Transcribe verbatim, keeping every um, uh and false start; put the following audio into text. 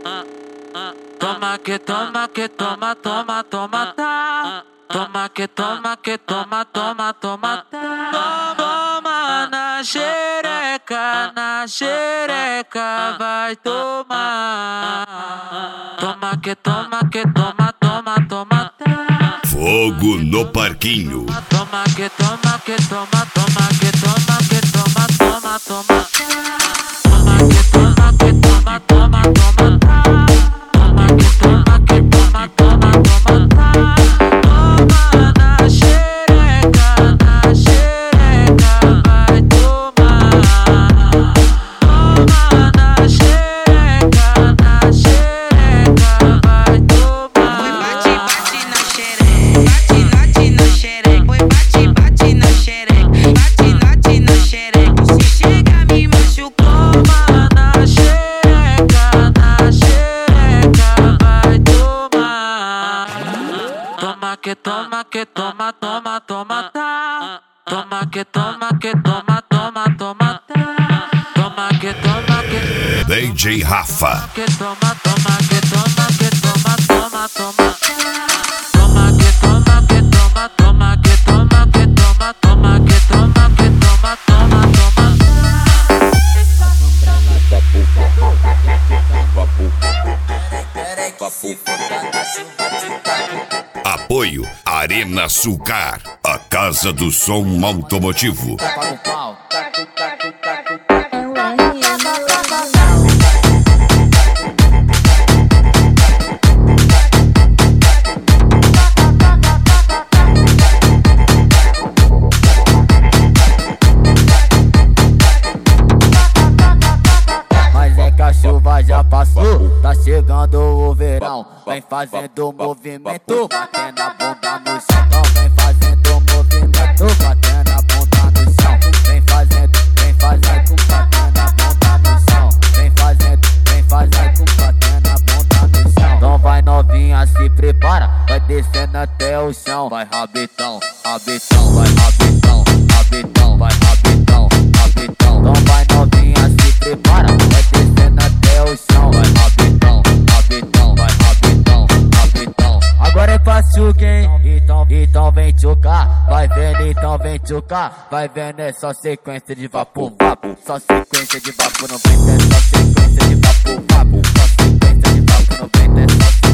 Toma que toma que toma, toma, toma, tá. Toma que toma que toma, toma, toma, tá. Toma na xereca, na xereca vai tomar. Toma que toma que toma, toma, toma, tá. Fogo no parquinho. Toma que toma que toma, toma que toma que toma, toma, toma. Toma que toma que toma, toma, toma, tá. Toma que toma que toma, toma, toma, tá. Toma na xereca, na xereca vai tomar. Toma na xereca, na xereca vai tomar. Foi bate, bate na xereca, bate, bate na xereca. Foi bate, bate na xereca, bate, bate na xereca. Se chega me machucou. Toma na xereca, na xereca vai tomar. Toma que toma que toma, toma, toma, tá. Toma que toma que toma, toma, toma, tá. Toma que toma que D J Rafa. que toma, toma que toma que toma, toma, toma. Toma que toma que toma, toma que toma que toma, toma que toma que toma, toma, toma. Apoio Arena Sulcar, a casa do som automotivo. Mas é que a chuva já passou, tá chegando o verão. Vem fazendo movimento, batendo a bunda no chão. Então vem fazendo movimento, batendo a bunda no chão. Vem fazendo, vem fazendo, batendo a bunda no chão. Vem fazendo, vem fazendo, batendo a bunda no chão. Então vai novinha, se prepara, vai descendo até o chão. Vai rabetão, rabetão, vai rabetão, rabetão, vai rabetão, rabetão. Então vai novinha, se prepara, vai descendo até o chão. Vai rabetão, rabetão, vai rabetão, rabetão. Agora é pra chuca, hein? Então, então vem chocar, vai vendo, então vem chocar. Vai vendo, é só sequência de vapo, vapo. Só sequência de vapo, não vem, é só sequência de vapo, vapo. Só sequência de vapo, não vem, é só sequência.